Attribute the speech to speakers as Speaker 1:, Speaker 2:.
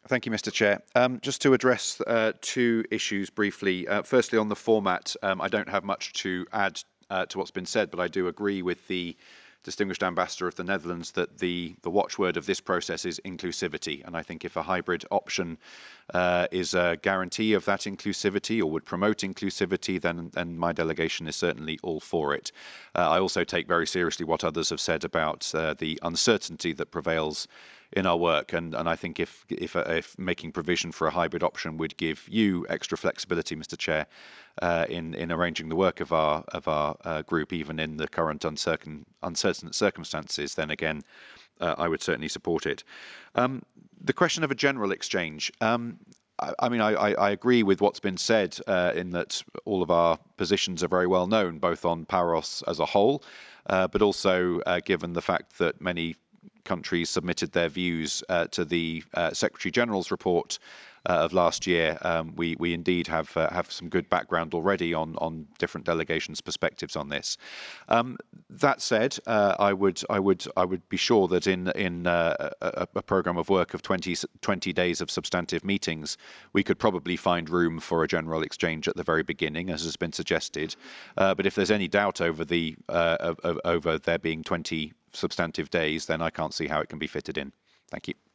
Speaker 1: Thank you, Mr. Chair. Just to address two issues briefly. Firstly, on the format, I don't have much to add to what's been said, but I do agree with the distinguished ambassador of the Netherlands that the watchword of this process is inclusivity. And I think if a hybrid option is a guarantee of that inclusivity or would promote inclusivity, then my delegation is certainly all for it. I also take very seriously what others have said about the uncertainty that prevails in our work, and I think if making provision for a hybrid option would give you extra flexibility, Mr. Chair, in arranging the work of our group, even in the current uncertain circumstances, then again, I would certainly support it. The question of a general exchange. I agree with what's been said in that all of our positions are very well known, both on Paros as a whole, but also given the fact that many countries submitted their views to the Secretary General's report of last year. We indeed have some good background already on different delegations' perspectives on this. That said, I would be sure that in a programme of work of 20 days of substantive meetings, we could probably find room for a general exchange at the very beginning, as has been suggested. But if there's any doubt over over there being 20 substantive days, then I can't see how it can be fitted in. Thank you.